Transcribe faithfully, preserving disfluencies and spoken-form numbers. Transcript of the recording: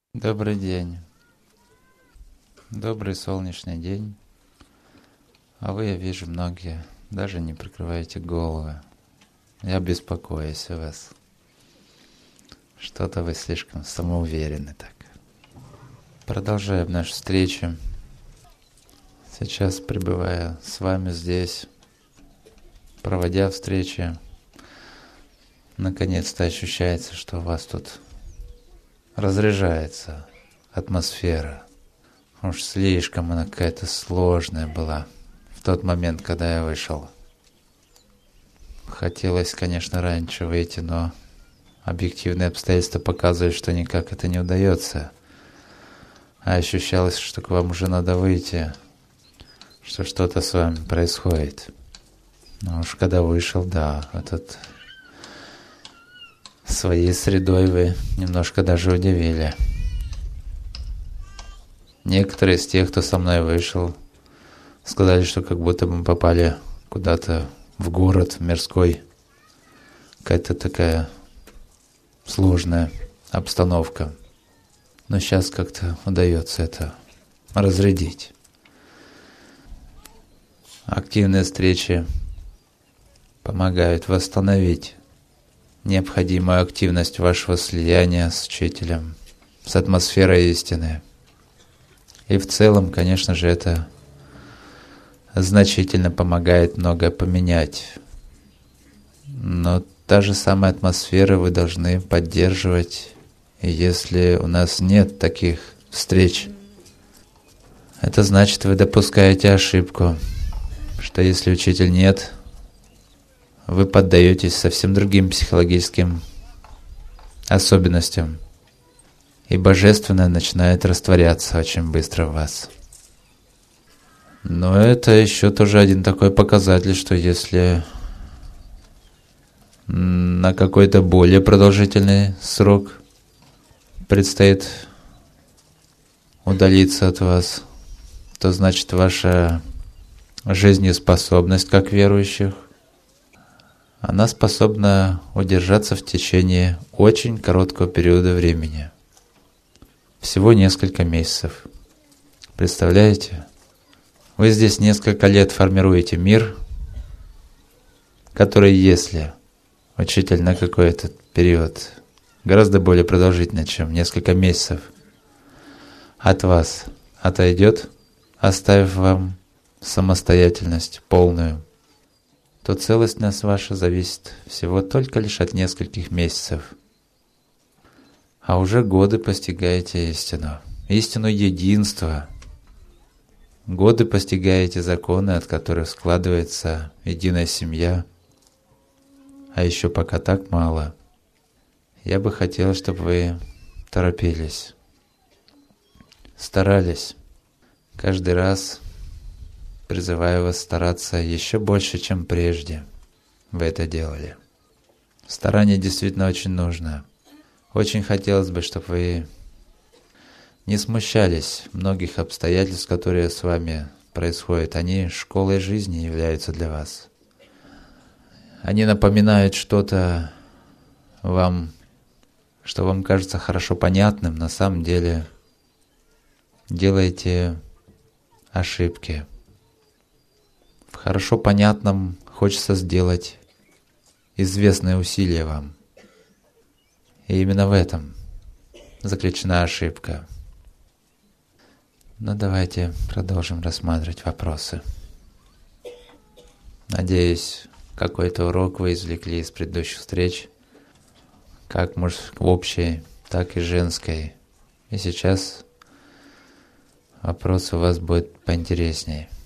Добрый день. Добрый солнечный день. А вы, я вижу, многие даже не прикрываете головы. Я беспокоюсь о вас. Что-то вы слишком самоуверены так. Продолжаем нашу встречу. Сейчас, пребывая с вами здесь, проводя встречи, наконец-то ощущается, что у вас тут разряжается атмосфера. Уж слишком она какая-то сложная была в тот момент, когда я вышел. Хотелось, конечно, раньше выйти, но объективные обстоятельства показывают, что никак это не удается. А ощущалось, что к вам уже надо выйти, что что-то с вами происходит. Но уж когда вышел, да, этот своей средой вы немножко даже удивили. Некоторые из тех, кто со мной вышел, сказали, что как будто мы попали куда-то в город мирской. Какая-то такая сложная обстановка. Но сейчас как-то удается это разрядить. Активные встречи помогают восстановить необходимую активность вашего слияния с учителем, с атмосферой истины. И в целом, конечно же, это значительно помогает многое поменять. Но та же самая атмосфера вы должны поддерживать. И если у нас нет таких встреч, это значит, вы допускаете ошибку, что если учитель нет, вы поддаетесь совсем другим психологическим особенностям, и божественное начинает растворяться очень быстро в вас. Но это еще тоже один такой показатель, что если на какой-то более продолжительный срок предстоит удалиться от вас, то значит ваша жизнеспособность как верующих, она способна удержаться в течение очень короткого периода времени. Всего несколько месяцев. Представляете? Вы здесь несколько лет формируете мир, который, если учитель на какой-то период, гораздо более продолжительный, чем несколько месяцев, от вас отойдет, оставив вам самостоятельность полную, то целостность ваша зависит всего только лишь от нескольких месяцев. А уже годы постигаете истину, истину единства. Годы постигаете законы, от которых складывается единая семья. А еще пока так мало. Я бы хотел, чтобы вы торопились, старались. Каждый раз призываю вас стараться еще больше, чем прежде вы это делали. Старание действительно очень нужно. Очень хотелось бы, чтобы вы не смущались многих обстоятельств, которые с вами происходят. Они школой жизни являются для вас. Они напоминают что-то вам, что вам кажется хорошо понятным. На самом деле делаете ошибки. В хорошо понятном хочется сделать известное усилие вам. И именно в этом заключена ошибка. Но давайте продолжим рассматривать вопросы. Надеюсь, какой-то урок вы извлекли из предыдущих встреч, как муж- общей, так и женской. И сейчас вопрос у вас будет поинтереснее.